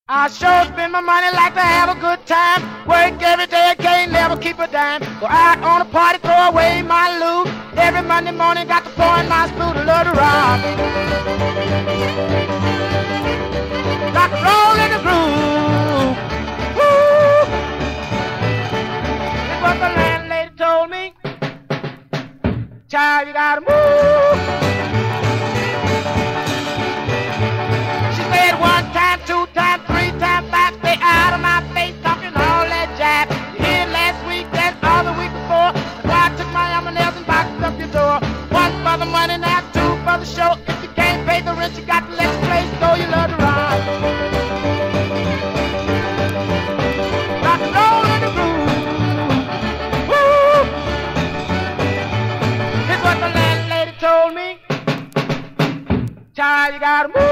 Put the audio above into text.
I sure spend my money like to have a good time. Work every day, can't never keep a dime. Go out on a party, throw away my loot. Every Monday morning, got to pour in my spoon to love to rock. Rock and roll in the groove. Woo! That's what the landlady told me. Child, you gotta move. She said 1 time, 2 times, 3 times, 5. Stay out of my face, talking all that jive. You here last week, that's all the week before. That's why I took my nails and boxed up your door. 1 for the money, now 2 for the show. If you can't pay the rent, you got to let the place go. You love to rock. Rock and roll in the groove. Woo! Here's what the landlady told me. Child, you gotta move.